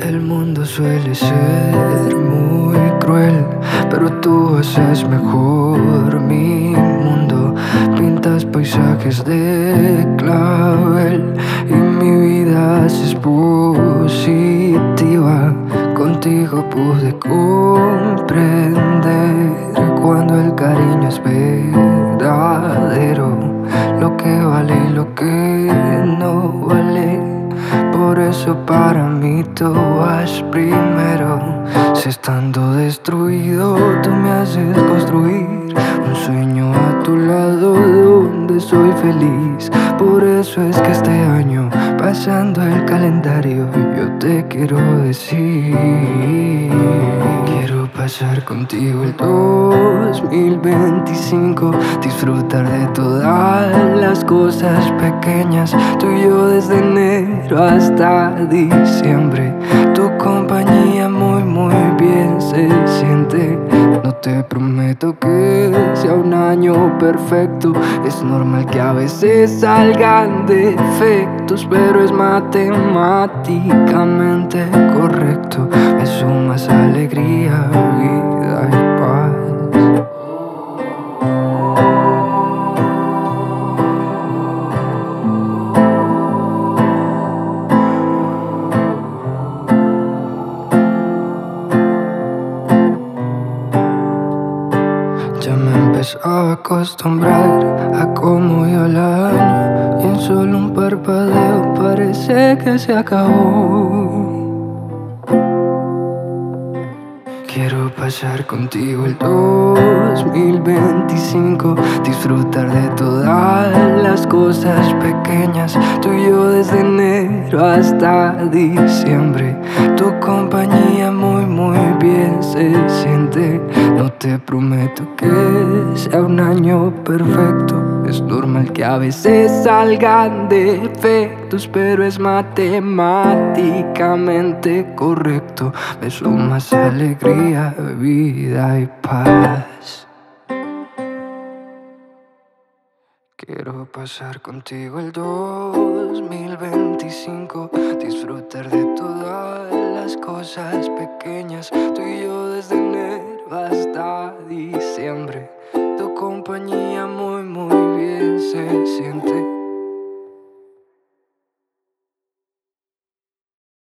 El mundo suele ser muy cruel, pero tú haces mejor mi mundo. Pintas paisajes de clavel y mi vida es positiva. Contigo pude comprender cuando el cariño es verdadero, lo que vale y lo que no vale. Por eso para mí tú vas primero. Si estando destruido tú me haces construir un sueño a tu lado donde soy feliz. Por eso es que este año, pasando el calendario, yo te quiero decir: quiero pasar contigo el 2025, disfrutar de todas las cosas pequeñas, tú y yo desde enero hasta diciembre. Tu compañía muy bien se siente. No te prometo que sea un año perfecto, es normal que a veces salgan defectos, pero es matemáticamente correcto. Me sumas alegría, vida y paz. Ya me empezó a acostumbrar a cómo iba el año, y en solo un parpadeo parece que se acabó. Quiero pasar contigo el 2025, disfrutar de todas las cosas pequeñas, tú y yo desde enero hasta diciembre. Tu compañía muy bien se siente. No te prometo que sea un año perfecto, es normal que a veces salgan defectos, pero es matemáticamente correcto. Me sumas alegría, vida y paz. Quiero pasar contigo el 2025, disfrutar de todas las cosas pequeñas, tú y yo desde enero hasta diciembre. Tu compañía muy bien se siente.